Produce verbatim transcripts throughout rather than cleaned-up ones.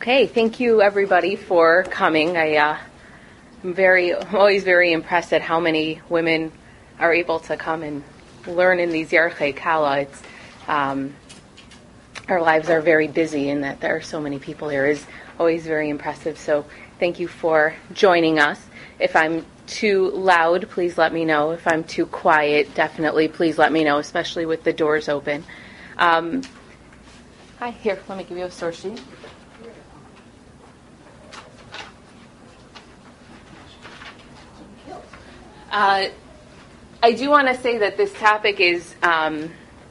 Okay, thank you everybody for coming. I, uh, I'm very, I'm always very impressed at how many women are able to come and learn in these Yarchei Kala. It's, um, our lives are very busy, and that there are so many people here is always very impressive. So thank you for joining us. If I'm too loud, please let me know. If I'm too quiet, definitely please let me know, especially with the doors open. Um, hi, here, let me give you a source sheet. Uh, I do want to say that this topic is um,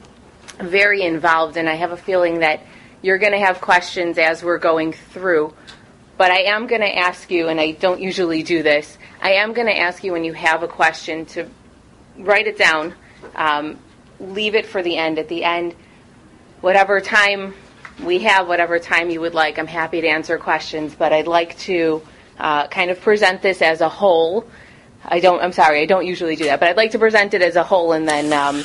very involved, and I have a feeling that you're going to have questions as we're going through. But I am going to ask you, and I don't usually do this, I am going to ask you when you have a question to write it down, um, leave it for the end. At the end, whatever time we have, whatever time you would like, I'm happy to answer questions, but I'd like to uh, kind of present this as a whole. I don't, I'm sorry, I don't usually do that, but I'd like to present it as a whole, and then um,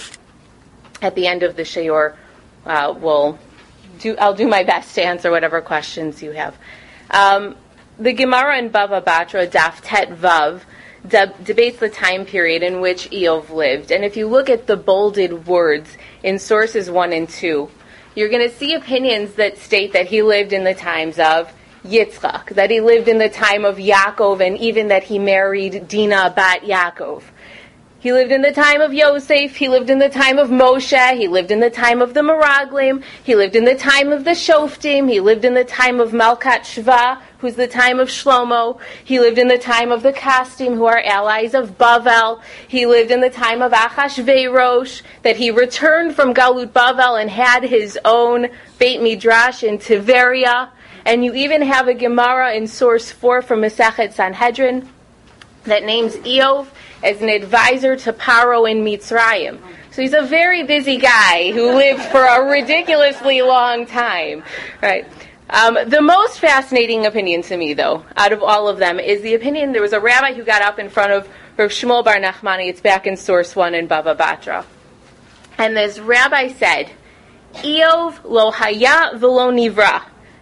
at the end of the shiur, uh, we'll do, I'll do my best to answer whatever questions you have. Um, the Gemara in Bava Batra, Daf Tet Vav, de- debates the time period in which Eov lived. And if you look at the bolded words in sources one and two, you're going to see opinions that state that he lived in the times of Yitzchak, that he lived in the time of Yaakov, and even that he married Dinah bat Yaakov. He lived in the time of Yosef, he lived in the time of Moshe, he lived in the time of the Meraglim, he lived in the time of the Shoftim, he lived in the time of Malkat Shva, who's the time of Shlomo, he lived in the time of the Kasdim, who are allies of Bavel, he lived in the time of Achashverosh, that he returned from Galut Bavel and had his own Beit Midrash in Tiberia. And you even have a Gemara in source four from Masechet Sanhedrin that names Eov as an advisor to Paro in Mitzrayim. So he's a very busy guy who lived for a ridiculously long time, right? Um, the most fascinating opinion to me, though, out of all of them, is the opinion. There was a rabbi who got up in front of Rav Shmuel Bar Nachmani. It's back in source one in Bava Batra, and this rabbi said, "Eov lo haya v'lo nivra."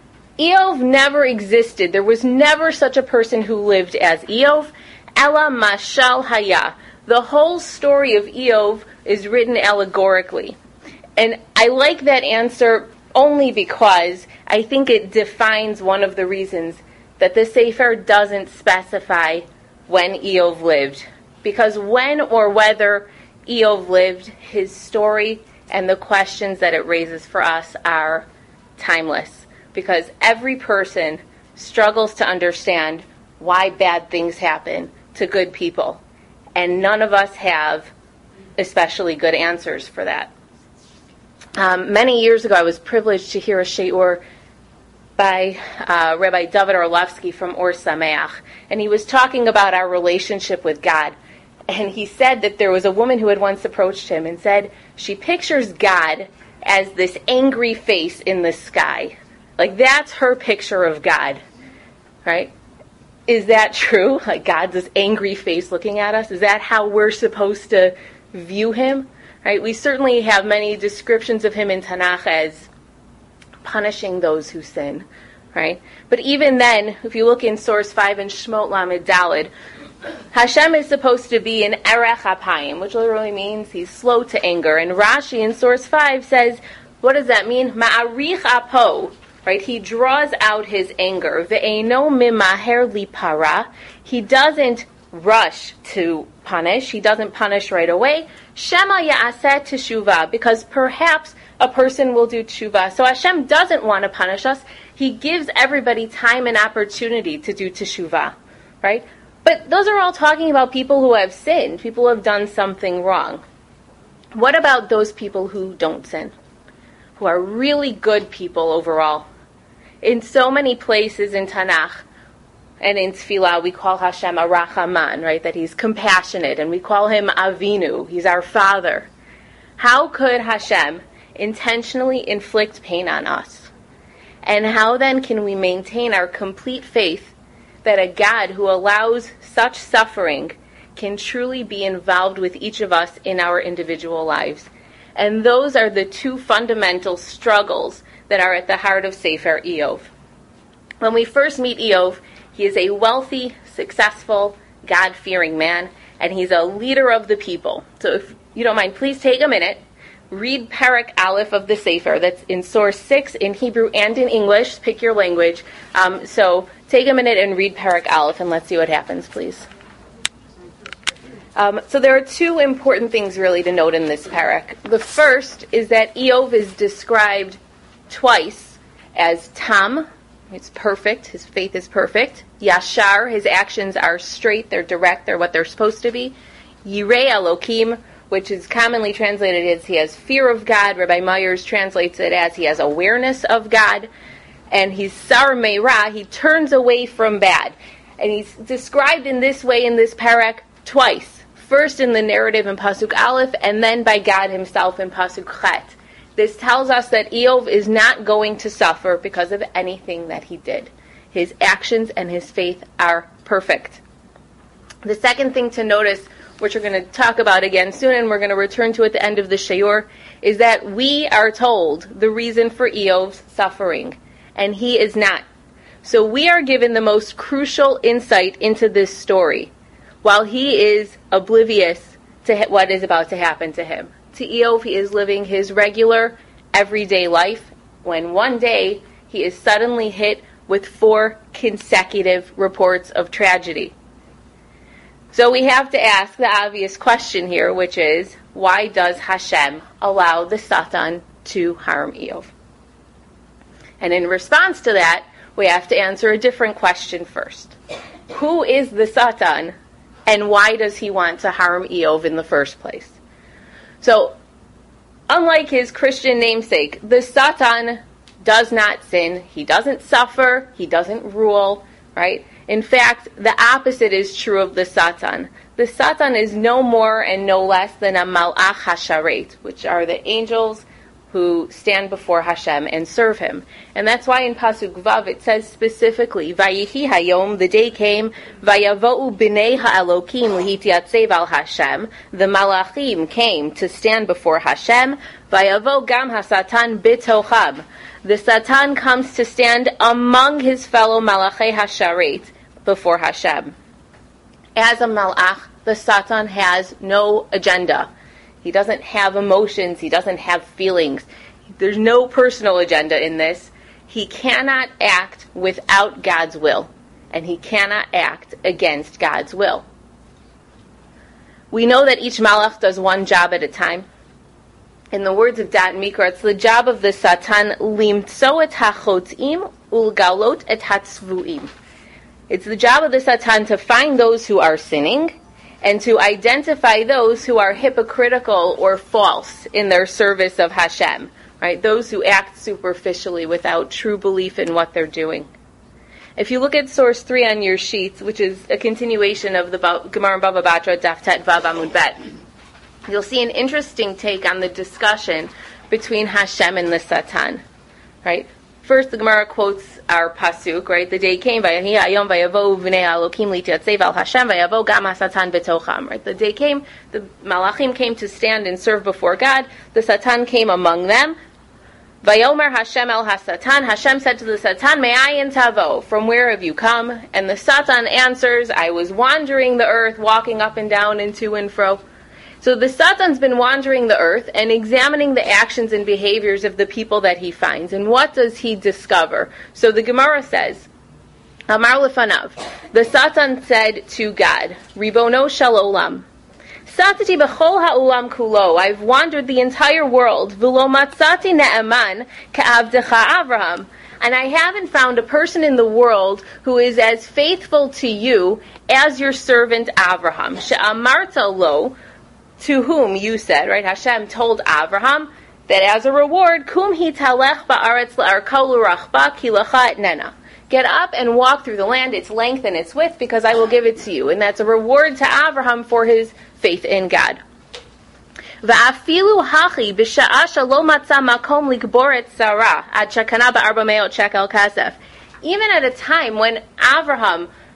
Eov never existed. There was never such a person who lived as Eov. Ela mashal haya. The whole story of Eov is written allegorically. And I like that answer only because I think it defines one of the reasons that the Sefer doesn't specify when Eov lived. Because when or whether Eov lived, his story and the questions that it raises for us are timeless. Because every person struggles to understand why bad things happen to good people. And none of us have especially good answers for that. Um, many years ago, I was privileged to hear a shiur by uh, Rabbi David Orlovsky from Or Sameach. And he was talking about our relationship with God. And he said that there was a woman who had once approached him and said she pictures God as this angry face in the sky. Like, that's her picture of God, right? Is that true? Like, God's this angry face looking at us? Is that how we're supposed to view him? Right? We certainly have many descriptions of him in Tanakh as punishing those who sin, right? But even then, if you look in source five in Shmot Lamed Daled, Hashem is supposed to be an erech apayim, which literally means he's slow to anger. And Rashi in source five says, what does that mean? Ma'arich apo. Right, he draws out his anger. Ve'eino mimaher lipara. He doesn't rush to punish. He doesn't punish right away. Shema ya'aseh teshuvah, because perhaps a person will do teshuvah. So Hashem doesn't want to punish us. He gives everybody time and opportunity to do teshuvah, right? But those are all talking about people who have sinned, people who have done something wrong. What about those people who don't sin, who are really good people overall? In so many places in Tanakh and in Tefillah, we call Hashem a Rachaman, right? That he's compassionate, and we call him Avinu. He's our Father. How could Hashem intentionally inflict pain on us? And how then can we maintain our complete faith that a God who allows such suffering can truly be involved with each of us in our individual lives? And those are the two fundamental struggles that are at the heart of Sefer Eov. When we first meet Eov, he is a wealthy, successful, God-fearing man, and he's a leader of the people. So if you don't mind, please take a minute, read Perek Aleph of the Sefer. That's in source six in Hebrew and in English. Pick your language. Um, so take a minute and read Perek Aleph, and let's see what happens, please. Um, so there are two important things really to note in this Perek. The first is that Eov is described twice as Tam. It's perfect. His faith is perfect. Yashar, his actions are straight. They're direct. They're what they're supposed to be. Yirei Elokim, which is commonly translated as he has fear of God. Rabbi Myers translates it as he has awareness of God. And he's Sar Meira, he turns away from bad. And he's described in this way in this Perek twice. First in the narrative in Pasuk Aleph, and then by God himself in Pasuk Chet. This tells us that Eov is not going to suffer because of anything that he did. His actions and his faith are perfect. The second thing to notice, which we're going to talk about again soon, and we're going to return to at the end of the Shiur, is that we are told the reason for Eov's suffering, and he is not. So we are given the most crucial insight into this story, while he is oblivious to what is about to happen to him. To Eov, he is living his regular, everyday life, when one day he is suddenly hit with four consecutive reports of tragedy. So we have to ask the obvious question here, which is, why does Hashem allow the Satan to harm Eov? And in response to that, we have to answer a different question first. Who is the Satan, and why does he want to harm Eov in the first place? So, unlike his Christian namesake, the Satan does not sin. He doesn't suffer. He doesn't rule, right? In fact, the opposite is true of the Satan. The Satan is no more and no less than a Malach HaSharet, which are the angels who stand before Hashem and serve him. And that's why in Pasuk Vav it says specifically, Vayihi Hayom, the day came, Vayavo'u b'nei ha'elokim lihitiatzev al Hashem, the Malachim came to stand before Hashem, Vayavo gam ha'satan bitocham, the Satan comes to stand among his fellow Malachei HaSharet before Hashem. As a Malach, the Satan has no agenda. He doesn't have emotions. He doesn't have feelings. There's no personal agenda in this. He cannot act without God's will, and he cannot act against God's will. We know that each malach does one job at a time. In the words of Dat Mikra, it's the job of the Satan, limtso et hachotzim ulgalot et hatzvuim. It's the job of the Satan to find those who are sinning, and to identify those who are hypocritical or false in their service of Hashem, right? Those who act superficially without true belief in what they're doing. If you look at source three on your sheets, which is a continuation of the Gemara Bava Batra Daf Tet Vav Amud Bet, you'll see an interesting take on the discussion between Hashem and the Satan, right? First, the Gemara quotes our pasuk, right? The day came, Vayahi Hayom Vayavo V'nei Elokim Litiatzev al Hashem Vayavo Gam HaSatan B'tocham. Right? The day came, the Malachim came to stand and serve before God. The Satan came among them. Vayomer Hashem el HaSatan. Hashem said to the Satan, Me'ayin tavo? From where have you come? And the Satan answers, I was wandering the earth, walking up and down and to and fro. So the Satan's been wandering the earth and examining the actions and behaviors of the people that he finds. And what does he discover? So the Gemara says, Amar lefanav, the Satan said to God, Ribono shel olam, Satati b'chol ha'olam kulo, I've wandered the entire world, v'lo matzati ne'eman ka'avdecha Avraham, and I haven't found a person in the world who is as faithful to you as your servant Avraham. She'amarta lo, to whom you said, right? Hashem told Avraham that as a reward, kum hitalech ba'aretz la'arkol urachba ki lecha etnena. Get up and walk through the land, its length and its width, because I will give it to you. And that's a reward to Avraham for his faith in God. Va'afilu hachi b'sha'a shelo matza makom likbor et Sarah ad shekana ba'arba meot shekel kasef. Even at a time when Avraham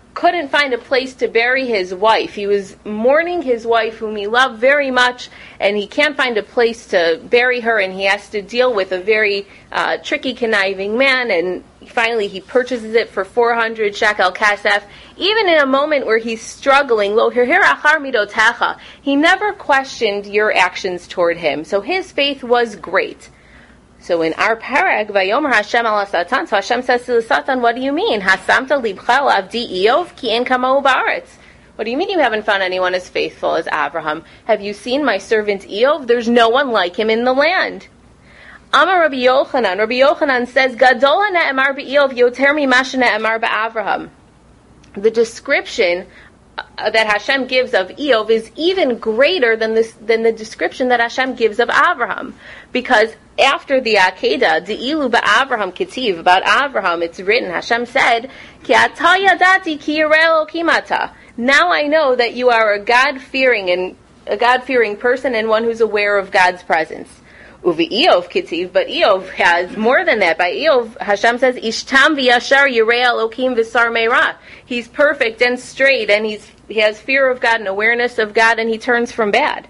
couldn't find a place to bury his wife. He was mourning his wife, whom he loved very much, and he can't find a place to bury her, and he has to deal with a very uh, tricky, conniving man, and finally he purchases it for four hundred shekel kasef. Even in a moment where he's struggling, lo hirhir achar midotecha, he never questioned your actions toward him. So his faith was great. So in our parag, Vayomer Hashem al Satan, so Hashem says to the Satan, what do you mean? Hasamta libcha avdi Eov ki en kamau ba'aretz. What do you mean you haven't found anyone as faithful as Abraham? Have you seen my servant Eov? There's no one like him in the land. Amar Rabbi Yochanan. Rabbi Yochanan says, Gadol ne'emar be'Eov yoter mimash ne'emar be'Avraham. The description uh, that Hashem gives of Eov is even greater than this than the description that Hashem gives of Avraham, because after the Akedah, De'ilu ba'Avraham Ketiv, about Avraham, it's written, Hashem said, Ki ata yadati ki yireh Elokim ata. Now I know that you are a God-fearing and a God-fearing person and one who's aware of God's presence. Uvi Eov Ketiv, but Eov has more than that. By Eov, Hashem says, Ishtam v'yashar yireh Elokim v'sar meirah. He's perfect and straight, and he's he has fear of God and awareness of God, and he turns from bad.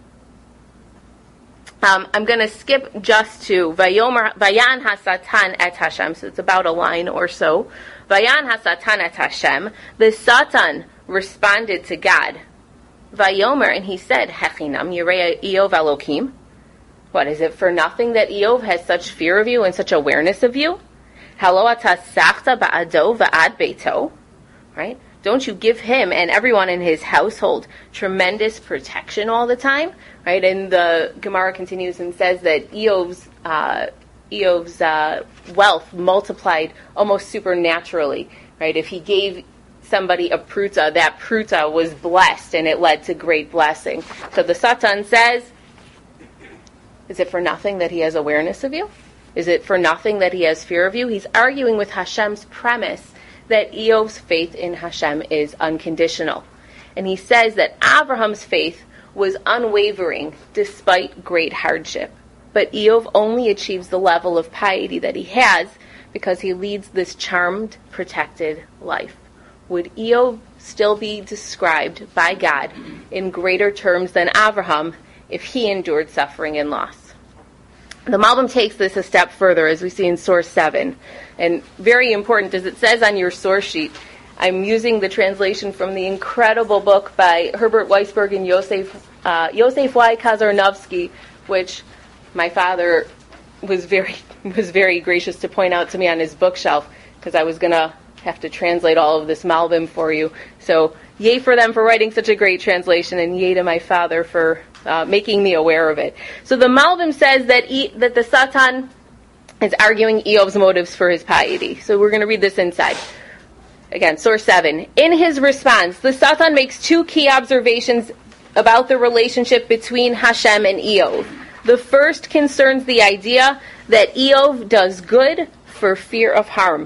Um, I'm going to skip just to Vayomer Vayan Hasatan et Hashem, so it's about a line or so. Vayan Hasatan et Hashem. The Satan responded to God. Vayomer, and he said, Hechinam yireh Eov Elokim. What, is it for nothing that Eov has such fear of you and such awareness of you? Halo ata sachta ba'ado va'ad beito. Right? Don't you give him and everyone in his household tremendous protection all the time? Right? And the Gemara continues and says that Eov's uh, Eov's uh, wealth multiplied almost supernaturally. Right? If he gave somebody a pruta, that pruta was blessed and it led to great blessing. So the Satan says, is it for nothing that he has awareness of you? Is it for nothing that he has fear of you? He's arguing with Hashem's premise that Eov's faith in Hashem is unconditional. And he says that Abraham's faith was unwavering despite great hardship. But Eov only achieves the level of piety that he has because he leads this charmed, protected life. Would Eov still be described by God in greater terms than Abraham if he endured suffering and loss? The Malbim takes this a step further, as we see in source seven. And very important, as it says on your source sheet, I'm using the translation from the incredible book by Herbert Weisberg and Yosef, uh, Yosef Y. Kazarnovsky, which my father was very was very gracious to point out to me on his bookshelf, because I was going to have to translate all of this Malbim for you. So yay for them for writing such a great translation, and yay to my father for uh, making me aware of it. So the Malbim says that e- that the Satan is arguing Eov's motives for his piety. So we're going to read this inside. Again, source seven. In his response, the Satan makes two key observations about the relationship between Hashem and Eov. The first concerns the idea that Eov does good for fear of harm.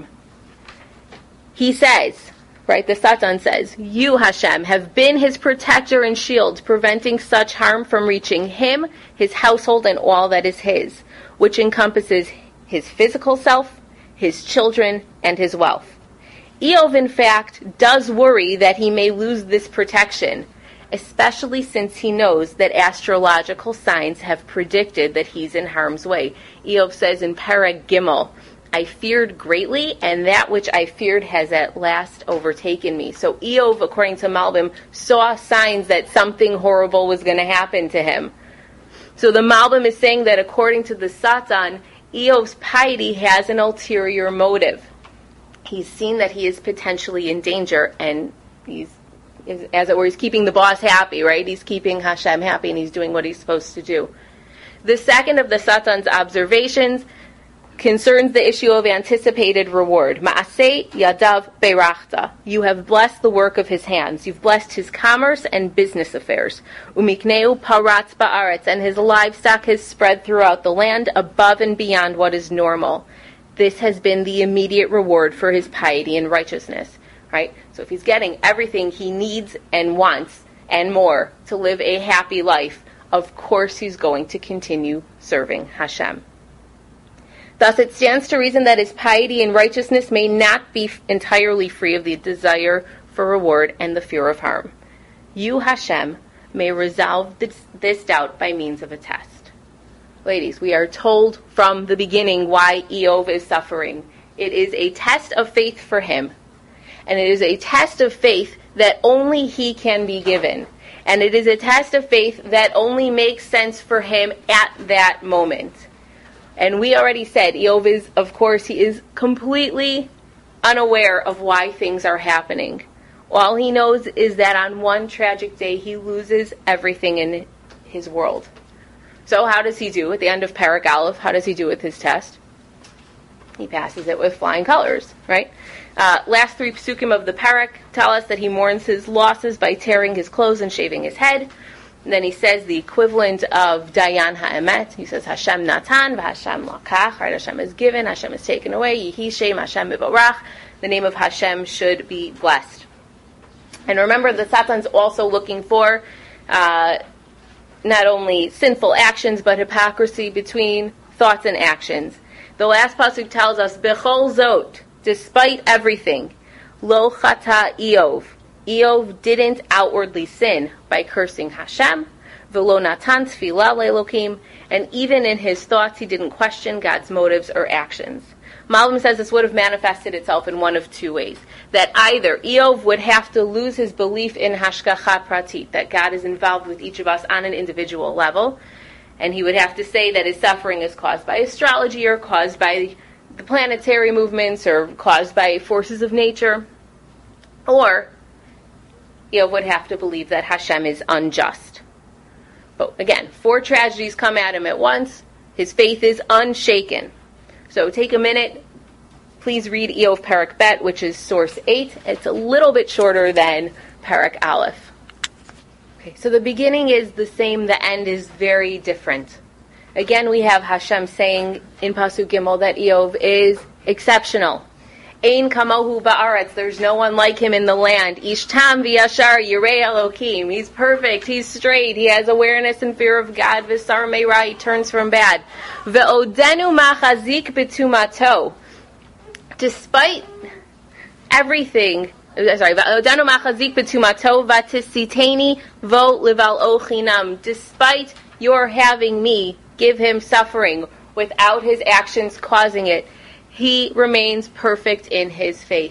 He says, right, the Satan says, you, Hashem, have been his protector and shield, preventing such harm from reaching him, his household, and all that is his, which encompasses his physical self, his children, and his wealth. Eov, in fact, does worry that he may lose this protection, especially since he knows that astrological signs have predicted that he's in harm's way. Eov says in Perek Gimel, I feared greatly, and that which I feared has at last overtaken me. So Eov, according to Malbim, saw signs that something horrible was going to happen to him. So the Malbim is saying that according to the Satan, Eov's piety has an ulterior motive. He's seen that he is potentially in danger, and he's, as it were, he's keeping the boss happy, right? He's keeping Hashem happy, and he's doing what he's supposed to do. The second of the Satan's observations concerns the issue of anticipated reward. Ma'aseh yadav beirachta. You have blessed the work of his hands. You've blessed his commerce and business affairs. Umikneu paratz ba'aretz. And his livestock has spread throughout the land above and beyond what is normal. This has been the immediate reward for his piety and righteousness. Right? So if he's getting everything he needs and wants and more to live a happy life, of course he's going to continue serving Hashem. Thus, it stands to reason that his piety and righteousness may not be entirely free of the desire for reward and the fear of harm. You, Hashem, may resolve this, this doubt by means of a test. Ladies, we are told from the beginning why Eov is suffering. It is a test of faith for him. And it is a test of faith that only he can be given. And it is a test of faith that only makes sense for him at that moment. And we already said, Eov is, of course, he is completely unaware of why things are happening. All he knows is that on one tragic day, he loses everything in his world. So how does he do at the end of Parak Aleph? How does he do with his test? He passes it with flying colors, right? Uh, last three psukim of the parak tell us that he mourns his losses by tearing his clothes and shaving his head. And then he says the equivalent of Dayan Ha'emet. He says Hashem Natan v'Hashem Lakach. Right? Hashem is given, Hashem is taken away. Yehi Shem Hashem Mivarach. The name of Hashem should be blessed. And remember, the Satan's also looking for uh, not only sinful actions, but hypocrisy between thoughts and actions. The last pasuk tells us, Bechol Zot, despite everything, Lo Chata Eov. Eov didn't outwardly sin by cursing Hashem, V'lo Natan Tfilah Le'Elokim, and even in his thoughts he didn't question God's motives or actions. Malbim says this would have manifested itself in one of two ways. That either Eov would have to lose his belief in Hashgacha Pratit, that God is involved with each of us on an individual level, and he would have to say that his suffering is caused by astrology or caused by the planetary movements or caused by forces of nature. Or Eov would have to believe that Hashem is unjust. But again, four tragedies come at him at once. His faith is unshaken. So take a minute. Please read Eov Parak Bet, which is source eight. It's a little bit shorter than Parak Aleph. Okay, so the beginning is the same, the end is very different. Again, we have Hashem saying in Pasuk Gimel that Eov is exceptional. Ein kamohu ba'aretz, there's no one like him in the land. Ishtam v'yashar yirei Elokim, he's perfect, he's straight, he has awareness and fear of God. V'sar meira, he turns from bad. Ve'odenu machazik b'tumato, despite everything, sorry, ve'odenu machazik b'tumato v'tisiteni vo lival ochinam, despite your having me give him suffering without his actions causing it, he remains perfect in his faith.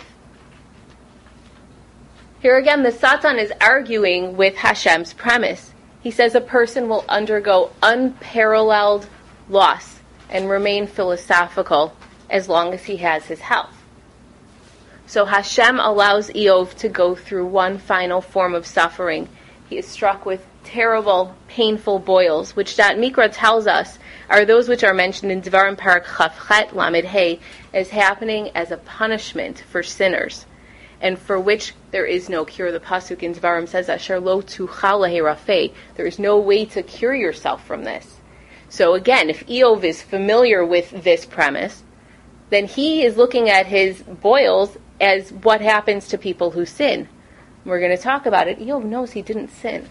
Here again, the Satan is arguing with Hashem's premise. He says a person will undergo unparalleled loss and remain philosophical as long as he has his health. So Hashem allows Eov to go through one final form of suffering. He is struck with terrible, painful boils, which Dat Mikra tells us are those which are mentioned in Devarim Parak Chavchet Lamed Hey as happening as a punishment for sinners, and for which there is no cure. The pasuk in Devarim says, "Asher lo tuchal leherafeh." There is no way to cure yourself from this. So again, if Eov is familiar with this premise, then he is looking at his boils as what happens to people who sin. We're going to talk about it. Eov knows he didn't sin.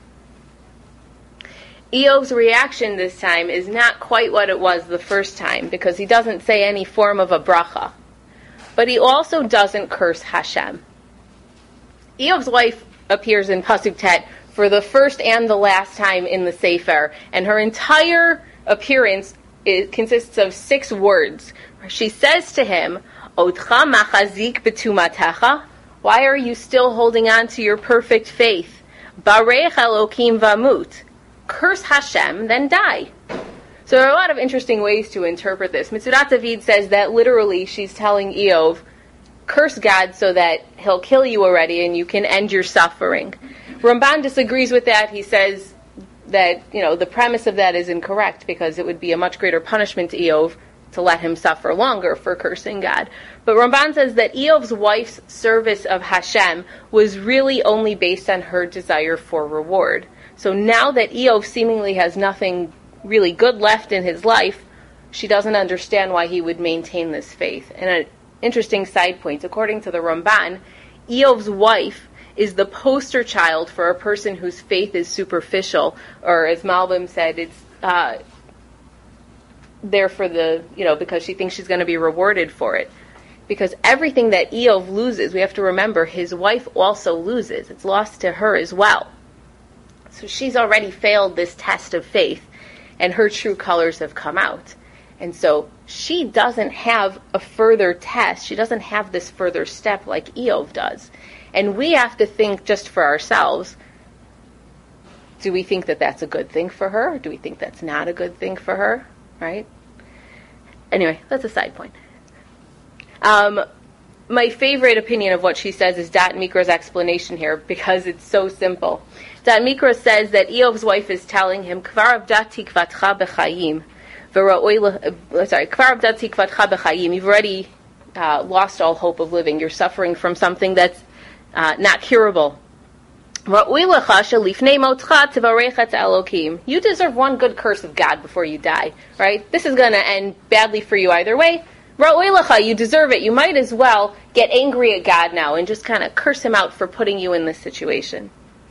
Eov's reaction this time is not quite what it was the first time, because he doesn't say any form of a bracha. But he also doesn't curse Hashem. Eov's wife appears in Pasuk Tet for the first and the last time in the Sefer, and her entire appearance is, consists of six words. She says to him, Otcha machazik betumatecha, why are you still holding on to your perfect faith? Barech Elokim vamut, curse Hashem, then die. So there are a lot of interesting ways to interpret this. Mitzudat David says that literally she's telling Eov, curse God so that he'll kill you already and you can end your suffering. Ramban disagrees with that. He says that, you know, the premise of that is incorrect because it would be a much greater punishment to Eov to let him suffer longer for cursing God. But Ramban says that Eov's wife's service of Hashem was really only based on her desire for reward. So now that Eov seemingly has nothing really good left in his life, she doesn't understand why he would maintain this faith. And an interesting side point, according to the Ramban, Eov's wife is the poster child for a person whose faith is superficial, or as Malbim said, it's uh, there for the, you know, because she thinks she's going to be rewarded for it. Because everything that Eov loses, we have to remember, his wife also loses. It's lost to her as well. So she's already failed this test of faith, and her true colors have come out. And so she doesn't have a further test. She doesn't have this further step like Eov does. And we have to think just for ourselves, do we think that that's a good thing for her? Or do we think that's not a good thing for her? Right? Anyway, that's a side point. Um, my favorite opinion of what she says is Dat Mikra's explanation here, because it's so simple. Dat Mikra says that Eov's wife is telling him, Kvar avdat tikvatcha b'chayim, sorry, Kvar avdat tikvatcha b'chayim, you've already uh, lost all hope of living. You're suffering from something that's uh, not curable. You deserve one good curse of God before you die, right? This is going to end badly for you either way. You deserve it. You might as well get angry at God now and just kind of curse him out for putting you in this situation.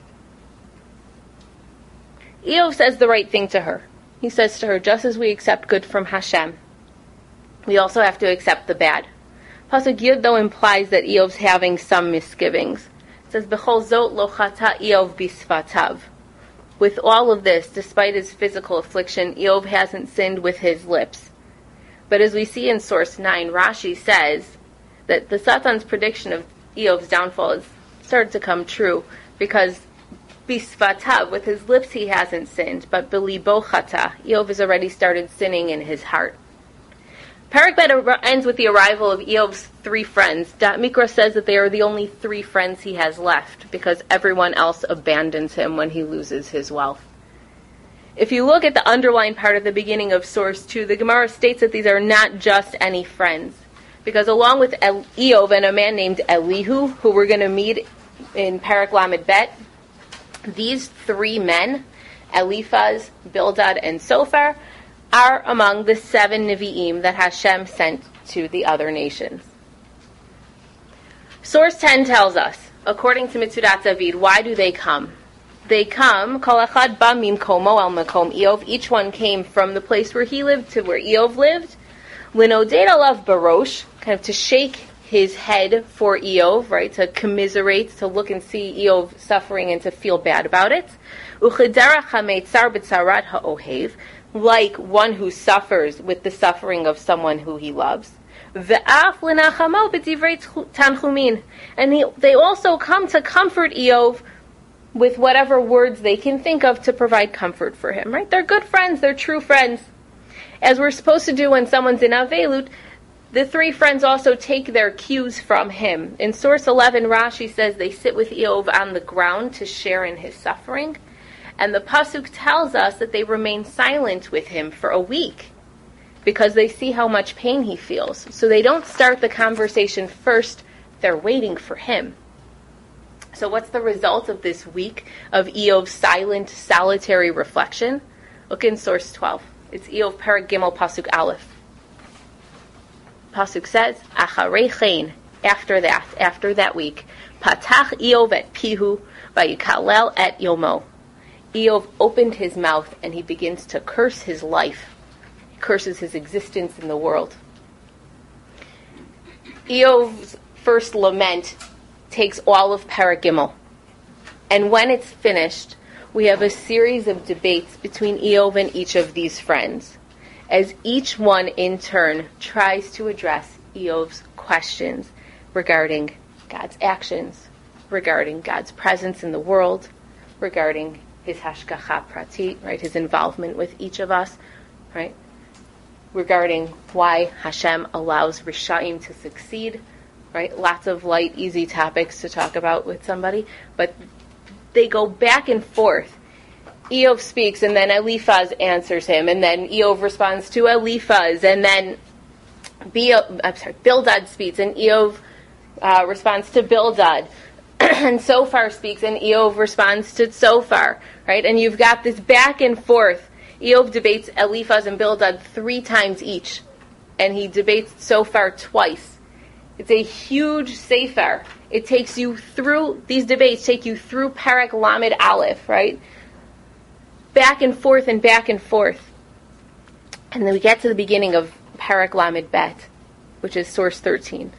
Eov says the right thing to her. He says to her, just as we accept good from Hashem, we also have to accept the bad. Pasuk Yud, though, implies that Eov's having some misgivings. It says, B'chol zot lo chata Eov bisfatav. With all of this, despite his physical affliction, Eov hasn't sinned with his lips. But as we see in source nine, Rashi says that the Satan's prediction of Eov's downfall has started to come true, because bisfatav, with his lips he hasn't sinned, but bilibo chata, Eov has already started sinning in his heart. Parak Bet ends with the arrival of Eov's three friends. Dat Mikra says that they are the only three friends he has left, because everyone else abandons him when he loses his wealth. If you look at the underlined part of the beginning of source two, the Gemara states that these are not just any friends, because along with El- Eov and a man named Elihu, who we're going to meet in Parak Lamed Bet, these three men, Eliphaz, Bildad, and Sophar, are among the seven Nevi'im that Hashem sent to the other nations. Source ten tells us, according to Mitzudat David, why do they come? They come, Kol echad ba mimkomo el makom Eov, each one came from the place where he lived to where Eov lived, linoded alav barosh, kind of to shake his head for Eov, right, to commiserate, to look and see Eov suffering and to feel bad about it, uchedera chameitzar b'tzarat ha'ohev, like one who suffers with the suffering of someone who he loves. Ve'af l'nachamo b'divrei tanchumin, and he, they also come to comfort Eov with whatever words they can think of to provide comfort for him, right? They're good friends, they're true friends. As we're supposed to do when someone's in Avelut, the three friends also take their cues from him. In source eleven, Rashi says they sit with Eov on the ground to share in his suffering. And the Pasuk tells us that they remain silent with him for a week because they see how much pain he feels. So they don't start the conversation first, they're waiting for him. So what's the result of this week of Eov's silent, solitary reflection? Look in source twelve. It's Eov Parak Gimel Pasuk Aleph. Pasuk says, Acharei chen, after that, after that week, Patach Eov et pihu, vayikalel et yomo. Eov opened his mouth and he begins to curse his life. He curses his existence in the world. Eov's first lament takes all of Parak Gimel. And when it's finished, we have a series of debates between Eov and each of these friends, as each one in turn tries to address Eov's questions regarding God's actions, regarding God's presence in the world, regarding his hashgacha pratit, right, his involvement with each of us, right, regarding why Hashem allows Rishaim to succeed, right, lots of light, easy topics to talk about with somebody, but they go back and forth. Eov speaks, and then Eliphaz answers him, and then Eov responds to Eliphaz, and then Be- I'm sorry, Bildad speaks, and Eov uh, responds to Bildad. And Sophar speaks, and Eov responds to Sophar, right? And you've got this back and forth. Eov debates Eliphaz and Bildad three times each, and he debates Sophar twice. It's a huge sefer. It takes you through, these debates take you through Parak Lamed Aleph, right? Back and forth and back and forth. And then we get to the beginning of Parak Lamed Bet, which is source thirteen.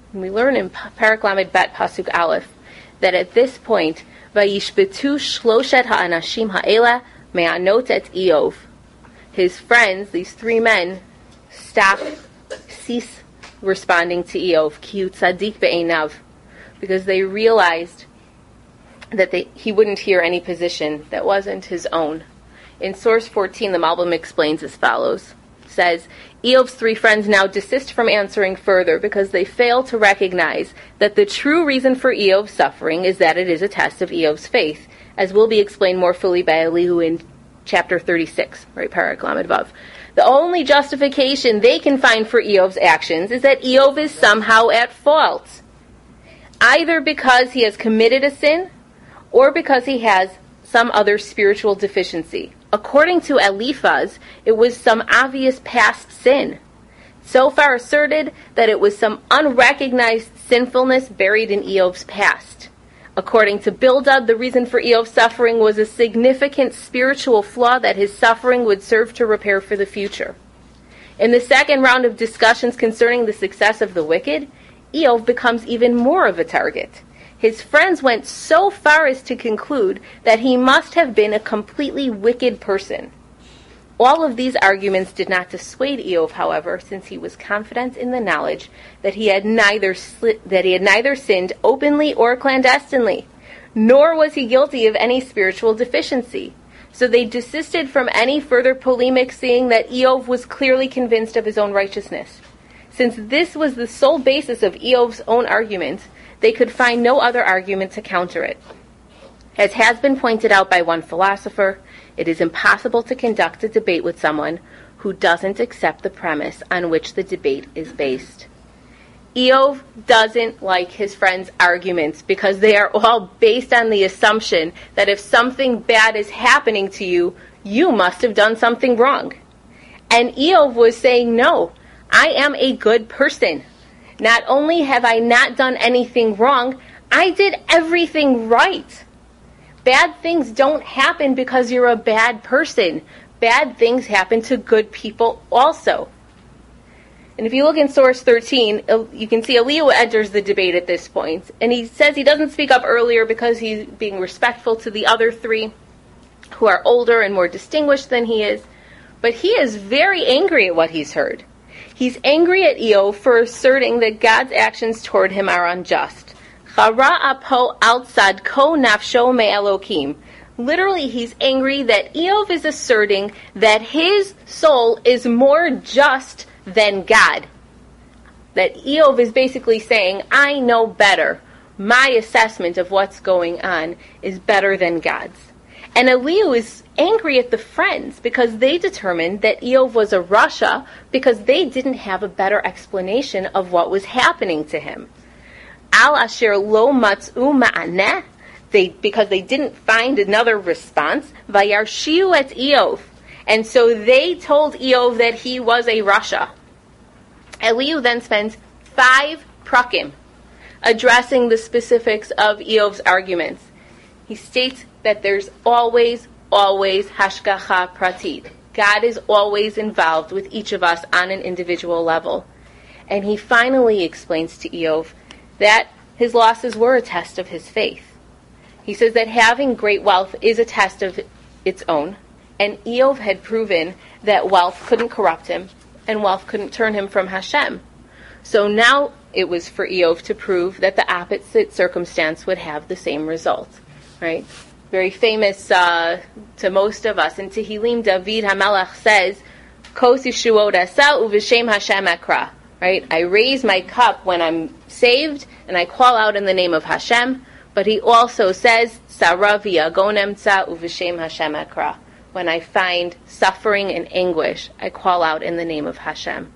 And we learn in Parak Lamed Bet Pasuk Aleph that at this point, Vayishbetu shloshet ha'anashim ha'ela me'anot et Eov. His friends, these three men, stop, cease responding to Eov, ki hu tzadik be'einav, because they realized that they, he wouldn't hear any position that wasn't his own. In source fourteen, the Malbim explains as follows. It says, Eov's three friends now desist from answering further because they fail to recognize that the true reason for Eov's suffering is that it is a test of Eov's faith, as will be explained more fully by Elihu in chapter thirty-six, right, Parak Lamed Vav. The only justification they can find for Eov's actions is that Eov is somehow at fault, either because he has committed a sin or because he has some other spiritual deficiency. According to Eliphaz, it was some obvious past sin, so far asserted that it was some unrecognized sinfulness buried in Eov's past. According to Bildad, the reason for Eov's suffering was a significant spiritual flaw that his suffering would serve to repair for the future. In the second round of discussions concerning the success of the wicked, Eov becomes even more of a target. His friends went so far as to conclude that he must have been a completely wicked person. All of these arguments did not dissuade Eov, however, since he was confident in the knowledge that he had neither sli- that he had neither sinned openly or clandestinely, nor was he guilty of any spiritual deficiency. So they desisted from any further polemic, seeing that Eov was clearly convinced of his own righteousness. Since this was the sole basis of Eov's own argument, they could find no other argument to counter it. As has been pointed out by one philosopher, it is impossible to conduct a debate with someone who doesn't accept the premise on which the debate is based. Eov doesn't like his friends' arguments because they are all based on the assumption that if something bad is happening to you, you must have done something wrong. And Eov was saying, no, I am a good person. Not only have I not done anything wrong, I did everything right. Bad things don't happen because you're a bad person. Bad things happen to good people also. And if you look in source thirteen, you can see Elihu enters the debate at this point. And he says he doesn't speak up earlier because he's being respectful to the other three who are older and more distinguished than he is. But he is very angry at what he's heard. He's angry at Eov for asserting that God's actions toward him are unjust. Literally, he's angry that Eov is asserting that his soul is more just than God. That Eov is basically saying, I know better. My assessment of what's going on is better than God's. And Elihu is angry at the friends because they determined that Eov was a rasha because they didn't have a better explanation of what was happening to him. Al asher lo matzu ma'aneh, they because they didn't find another response. Vayarshiu et Eov, and so they told Eov that he was a rasha. Elihu then spends five prakim addressing the specifics of Eov's arguments. He states that there's always, always hashgacha pratit. God is always involved with each of us on an individual level. And he finally explains to Eov that his losses were a test of his faith. He says that having great wealth is a test of its own, and Eov had proven that wealth couldn't corrupt him, and wealth couldn't turn him from Hashem. So now it was for Eov to prove that the opposite circumstance would have the same result. Right? Very famous uh, to most of us. In Tehillim, David HaMelech says, Kos Yeshuot Asa Uv'Shem Hashem Ekra. Right? I raise my cup when I'm saved, and I call out in the name of Hashem. But he also says, Sarah v'yagonemtza Uv'Shem Hashem Ekra. When I find suffering and anguish, I call out in the name of Hashem.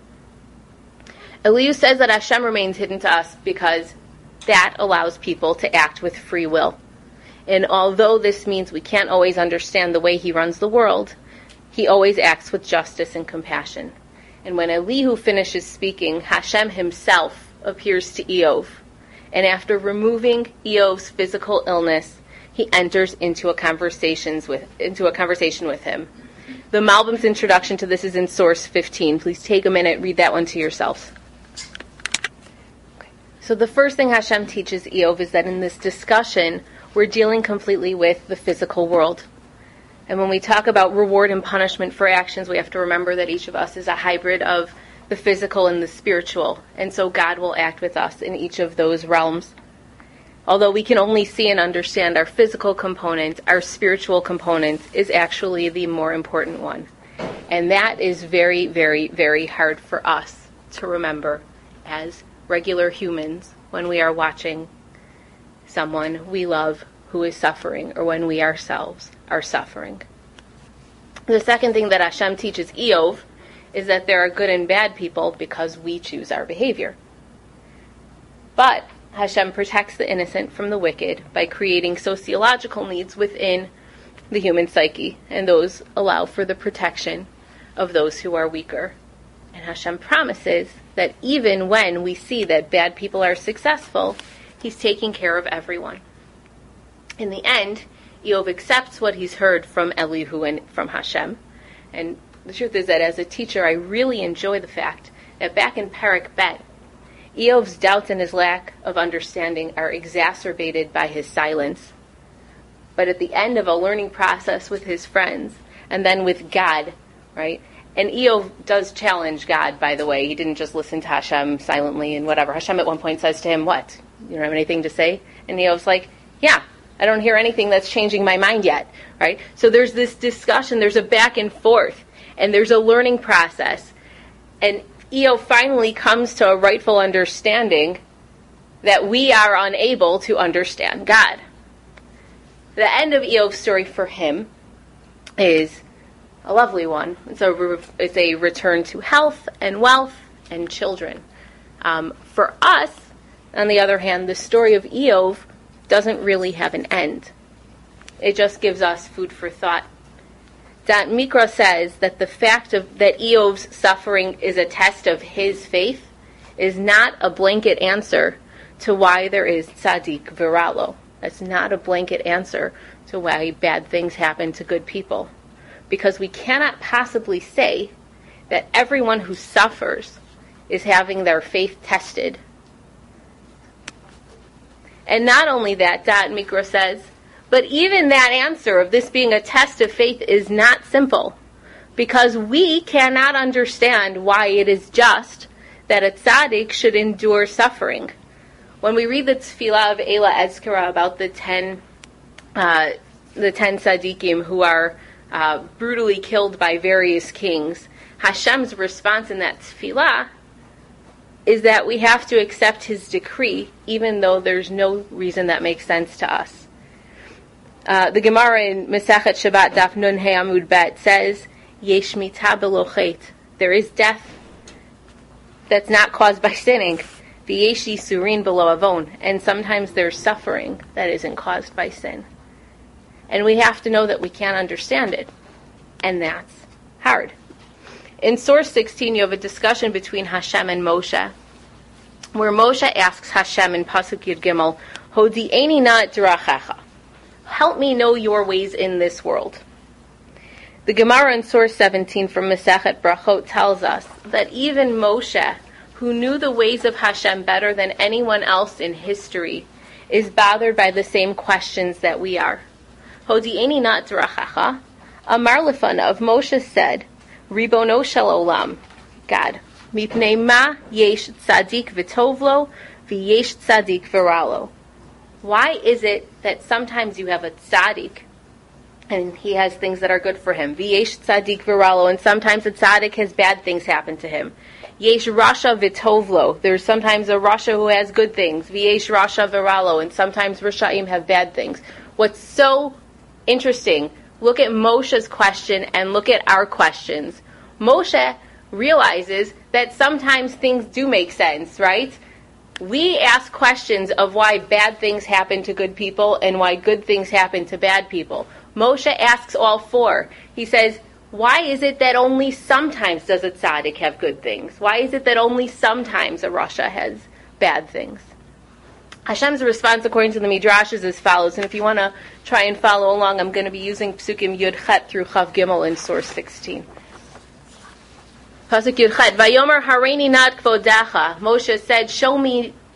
Elihu says that Hashem remains hidden to us because that allows people to act with free will. And although this means we can't always understand the way he runs the world, he always acts with justice and compassion. And when Elihu finishes speaking, Hashem himself appears to Eov. And after removing Eov's physical illness, he enters into a conversations with into a conversation with him. The Malbim's introduction to this is in source fifteen. Please take a minute, read that one to yourselves. Okay. So the first thing Hashem teaches Eov is that in this discussion, we're dealing completely with the physical world. And when we talk about reward and punishment for actions, we have to remember that each of us is a hybrid of the physical and the spiritual. And so God will act with us in each of those realms. Although we can only see and understand our physical component, our spiritual component is actually the more important one. And that is very, very, very hard for us to remember as regular humans when we are watching someone we love who is suffering, or when we ourselves are suffering. The second thing that Hashem teaches Eov is that there are good and bad people because we choose our behavior. But Hashem protects the innocent from the wicked by creating sociological needs within the human psyche, and those allow for the protection of those who are weaker. And Hashem promises that even when we see that bad people are successful, He's taking care of everyone. In the end, Eov accepts what he's heard from Elihu and from Hashem. And the truth is that as a teacher, I really enjoy the fact that back in Perek Bet, Eov's doubts and his lack of understanding are exacerbated by his silence. But at the end of a learning process with his friends, and then with God, right? And Eov does challenge God, by the way. He didn't just listen to Hashem silently and whatever. Hashem at one point says to him, what? You don't have anything to say? And Eov's like, yeah, I don't hear anything that's changing my mind yet, right? So there's this discussion, there's a back and forth, and there's a learning process. And Eov finally comes to a rightful understanding that we are unable to understand God. The end of Eov's story for him is a lovely one. It's a, it's a return to health and wealth and children. Um, for us, on the other hand, the story of Eov doesn't really have an end. It just gives us food for thought. Dat Mikra says that the fact of that Eov's suffering is a test of his faith is not a blanket answer to why there is tzaddik viralo. That's not a blanket answer to why bad things happen to good people. Because we cannot possibly say that everyone who suffers is having their faith tested. And not only that, Dat Mikra says, but even that answer of this being a test of faith is not simple, because we cannot understand why it is just that a tzaddik should endure suffering. When we read the tefillah of Ela Ezkara about the ten, uh, the ten tzaddikim who are uh, brutally killed by various kings, Hashem's response in that tefillah is that we have to accept His decree, even though there's no reason that makes sense to us. Uh, the Gemara in Masechet Shabbat Daf Nun He Amud Bet says, Yesh mita belo chet. There is death that's not caused by sinning. V'yesh yisurin belo avon. And sometimes there's suffering that isn't caused by sin. And we have to know that we can't understand it. And that's hard. In Source sixteen, you have a discussion between Hashem and Moshe, where Moshe asks Hashem in Pasuk Yud Gimel, Hodi'eni na d'rachecha. Help me know your ways in this world. The Gemara in Source seventeen from Masechet Brachot tells us that even Moshe, who knew the ways of Hashem better than anyone else in history, is bothered by the same questions that we are. Hodi'eni na d'rachecha. Amar Lefanav, Moshe said, Ribono shel olam, God, mipnei ma yesh tzadik v'tovlo v'yesh tzadik v'ralo. Why is it that sometimes you have a tzaddik and he has things that are good for him? V'yesh tzadik v'ralo, and sometimes a tzaddik has bad things happen to him. Yesh rasha v'tovlo, there's sometimes a rasha who has good things. V'yesh rasha v'ralo, and sometimes rashaim have bad things. What's so interesting, look at Moshe's question and look at our questions. Moshe realizes that sometimes things do make sense, right? We ask questions of why bad things happen to good people and why good things happen to bad people. Moshe asks all four. He says, why is it that only sometimes does a tzaddik have good things? Why is it that only sometimes a rasha has bad things? Hashem's response, according to the Midrash, is as follows. And if you want to try and follow along, I'm going to be using Psukim Yud Chet through Chav Gimel in Source sixteen. Pasuk Yud Chet, Vayomer hareini nat kvodacha. Moshe said, show me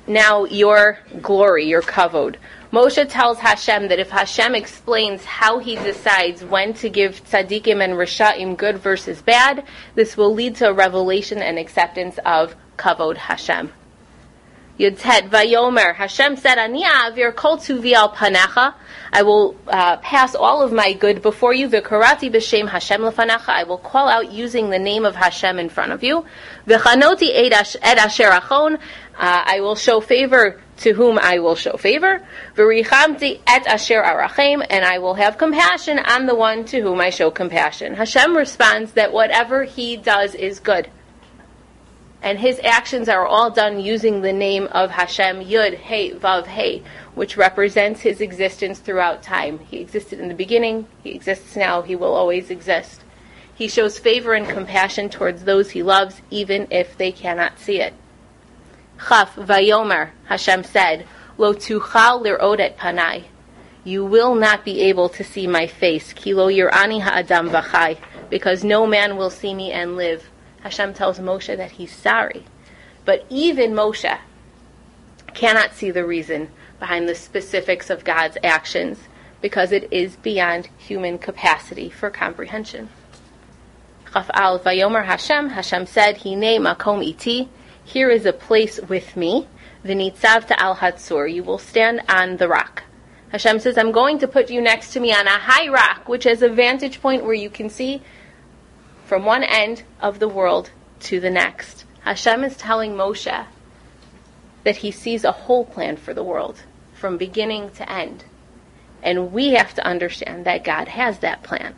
now your glory, your kavod. Moshe tells Hashem that if Hashem explains how he decides when to give tzaddikim and risha'im good versus bad, this will lead to a revelation and acceptance of kavod Hashem. Yud Tet Vayomer, Hashem said, Ani a'avir kol tuvi al panecha, I will uh, pass all of my good before you. V'karati b'shem Hashem lefanecha, I will call out using the name of Hashem in front of you. V'chanoti ed asher achon, I will show favor to whom I will show favor. V'richamti et asher arachem, and I will have compassion on the one to whom I show compassion. Hashem responds that whatever he does is good. And his actions are all done using the name of Hashem, Yud, He, Vav, He, which represents his existence throughout time. He existed in the beginning, he exists now, he will always exist. He shows favor and compassion towards those he loves, even if they cannot see it. Chaf, Vayomer, Hashem said, Lo tuchal lir'od et panai. You will not be able to see my face, Ki lo yir'ani ha'adam v'chai, because no man will see me and live. Hashem tells Moshe that he's sorry. But even Moshe cannot see the reason behind the specifics of God's actions, because it is beyond human capacity for comprehension. Chaf al Vayomer Hashem, Hashem said, Hinei makom iti, here is a place with me, v'nitzavta al hatzur, you will stand on the rock. Hashem says, I'm going to put you next to me on a high rock, which has a vantage point where you can see from one end of the world to the next. Hashem is telling Moshe that he sees a whole plan for the world, from beginning to end. And we have to understand that God has that plan.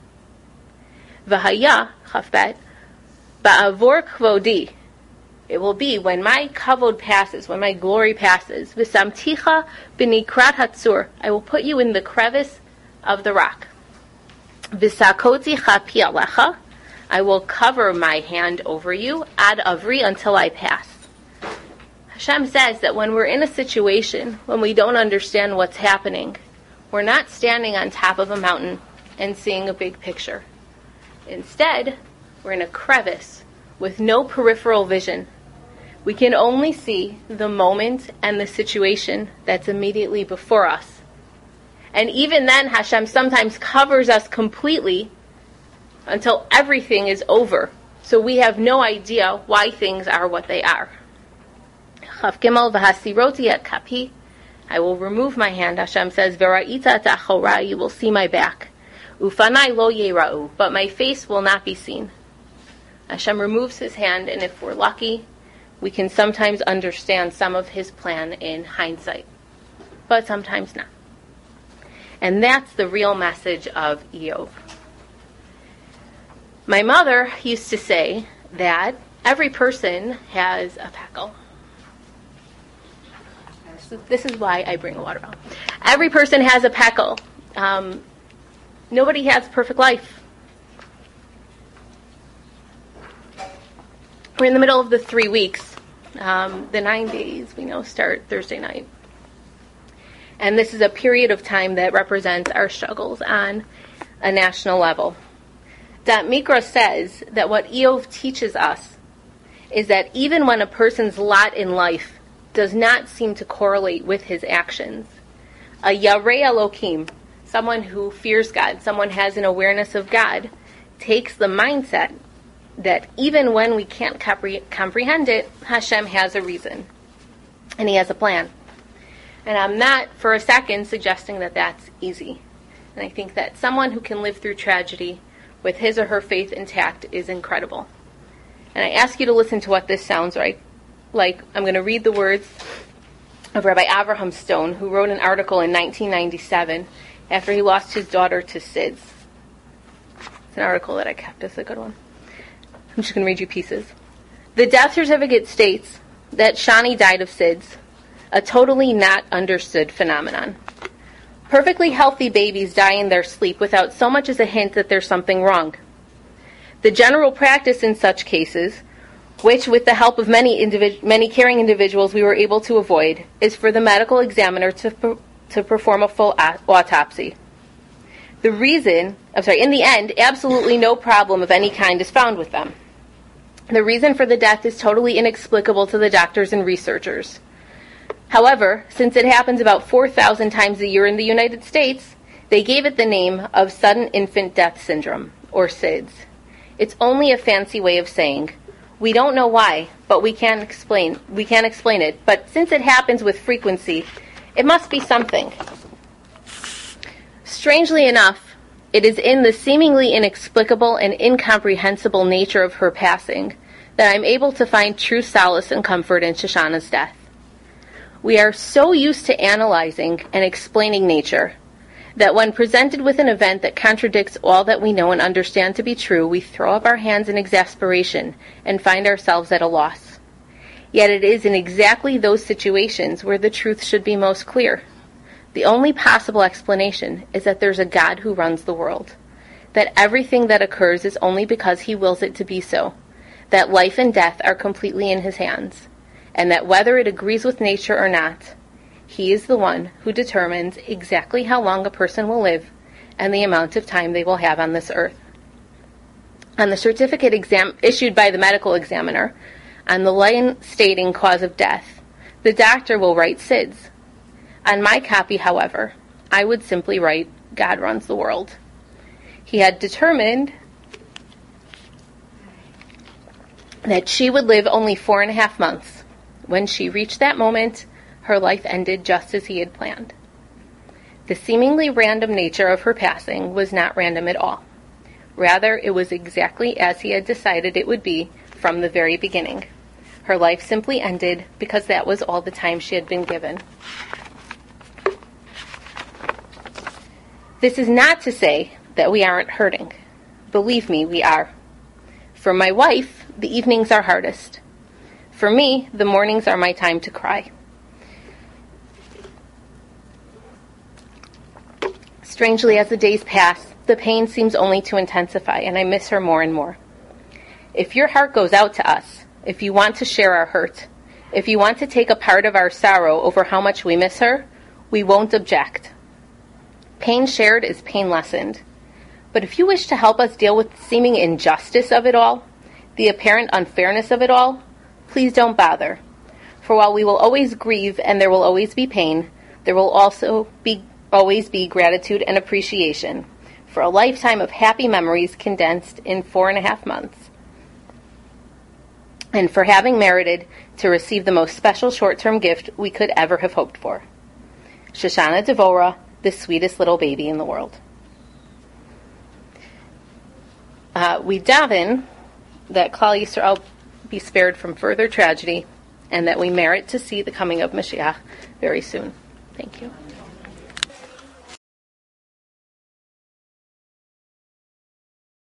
V'haya, chafbet, ba'avor kvodi, it will be when my kavod passes, when my glory passes, v'samticha b'nikrat hatzur, I will put you in the crevice of the rock. V'sakoti chapi alecha, I will cover my hand over you, ad avri, until I pass. Hashem says that when we're in a situation, when we don't understand what's happening, we're not standing on top of a mountain and seeing a big picture. Instead, we're in a crevice with no peripheral vision. We can only see the moment and the situation that's immediately before us. And even then, Hashem sometimes covers us completely until everything is over. So we have no idea why things are what they are. Chav Gimel v'hasiroti et kapi, I will remove my hand, Hashem says, v'ra'ita et achora, you will see my back. Ufanai lo yera'u, but my face will not be seen. Hashem removes his hand, and if we're lucky, we can sometimes understand some of his plan in hindsight. But sometimes not. And that's the real message of Eov. My mother used to say that every person has a peckle. So this is why I bring a water bottle. Every person has a peckle. Um, nobody has a perfect life. We're in the middle of the three weeks. Um, the nine days, we know, start Thursday night. And this is a period of time that represents our struggles on a national level. Dat Mikra says that what Eov teaches us is that even when a person's lot in life does not seem to correlate with his actions, a Yarei Elokim, someone who fears God, someone has an awareness of God, takes the mindset that even when we can't compre- comprehend it, Hashem has a reason, and he has a plan. And I'm not for a second suggesting that that's easy. And I think that someone who can live through tragedy with his or her faith intact is incredible. And I ask you to listen to what this sounds like. Like, I'm going to read the words of Rabbi Avraham Stone, who wrote an article in nineteen ninety-seven after he lost his daughter to S I D S. It's an article that I kept. It's a good one. I'm just going to read you pieces. The death certificate states that Shani died of S I D S, a totally not understood phenomenon. Perfectly healthy babies die in their sleep without so much as a hint that there's something wrong. The general practice in such cases, which with the help of many individ- many caring individuals we were able to avoid, is for the medical examiner to per- to perform a full a- autopsy. The reason, I'm sorry, in the end, absolutely no problem of any kind is found with them. The reason for the death is totally inexplicable to the doctors and researchers. However, since it happens about four thousand times a year in the United States, they gave it the name of sudden infant death syndrome, or S I D S. It's only a fancy way of saying, we don't know why, but we can't explain, we can't explain it, but since it happens with frequency, it must be something. Strangely enough, it is in the seemingly inexplicable and incomprehensible nature of her passing that I'm able to find true solace and comfort in Shoshana's death. We are so used to analyzing and explaining nature that when presented with an event that contradicts all that we know and understand to be true, we throw up our hands in exasperation and find ourselves at a loss. Yet it is in exactly those situations where the truth should be most clear. The only possible explanation is that there's a God who runs the world, that everything that occurs is only because he wills it to be so, that life and death are completely in his hands, and that whether it agrees with nature or not, he is the one who determines exactly how long a person will live and the amount of time they will have on this earth. On the certificate exam- issued by the medical examiner, on the line stating cause of death, the doctor will write S I D S. On my copy, however, I would simply write, God runs the world. He had determined that she would live only four and a half months. When she reached that moment, her life ended just as he had planned. The seemingly random nature of her passing was not random at all. Rather, it was exactly as he had decided it would be from the very beginning. Her life simply ended because that was all the time she had been given. This is not to say that we aren't hurting. Believe me, we are. For my wife, the evenings are hardest. For me, the mornings are my time to cry. Strangely, as the days pass, the pain seems only to intensify, and I miss her more and more. If your heart goes out to us, if you want to share our hurt, if you want to take a part of our sorrow over how much we miss her, we won't object. Pain shared is pain lessened. But if you wish to help us deal with the seeming injustice of it all, the apparent unfairness of it all, please don't bother. For while we will always grieve and there will always be pain, there will also be always be gratitude and appreciation for a lifetime of happy memories condensed in four and a half months, and for having merited to receive the most special short-term gift we could ever have hoped for. Shoshana Devora, the sweetest little baby in the world. Uh, we daven that Klal Yisrael be spared from further tragedy and that we merit to see the coming of Mashiach very soon. Thank you.